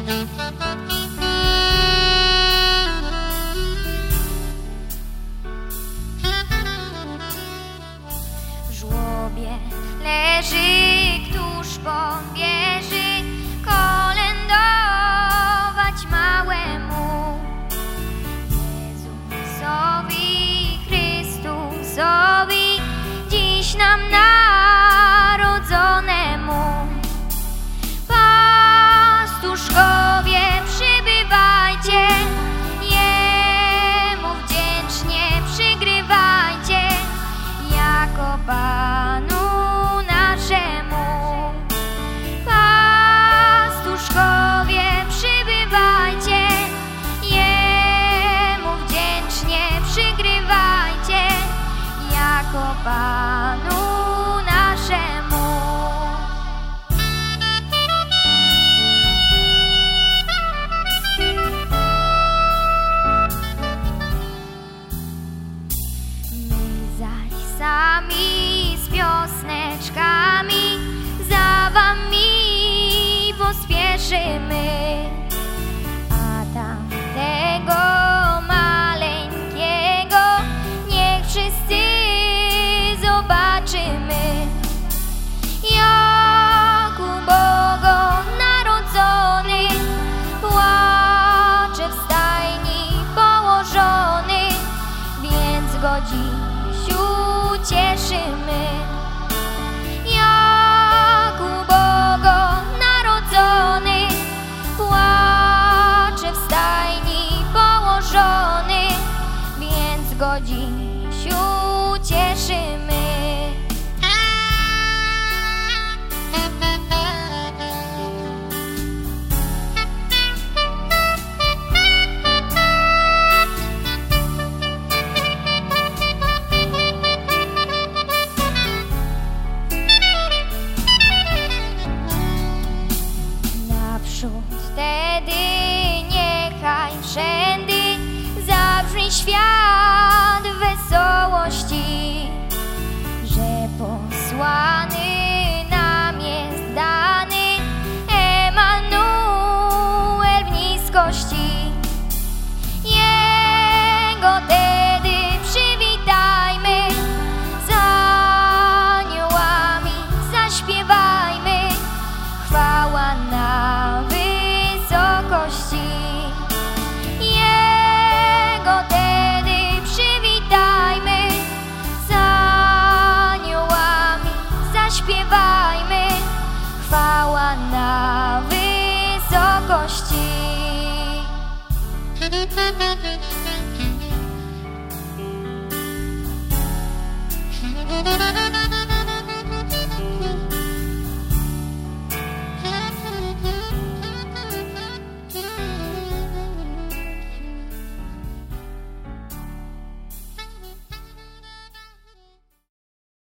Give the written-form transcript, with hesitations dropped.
W żłobie leży któż powierzy kolędować małemu Jezusowi Chrystusowi, dziś nam narodzonemu. Pastuszkowie, przybywajcie, Jemu wdzięcznie przygrywajcie, jako Panu naszemu. Pastuszkowie, przybywajcie, Jemu wdzięcznie przygrywajcie, jako Panu naszemu. Sami z piosneczkami za wami pospieszymy, a tamtego maleńkiego niech wszyscy zobaczymy. Jak ubogo narodzony, płacze w stajni położony, więc go dziś cieszymy. Jak ubogo narodzony, płacze w stajni położony, więc go dziś cieszymy. Wtedy niechaj wszędy zabrzmi świat wesołości, że posłany nam jest dany Emanuel w niskości. Jego tedy przywitajmy, z aniołami zaśpiewajmy, chwała na wysokości. Jego tedy przywitajmy, z aniołami zaśpiewajmy, chwała na wysokości.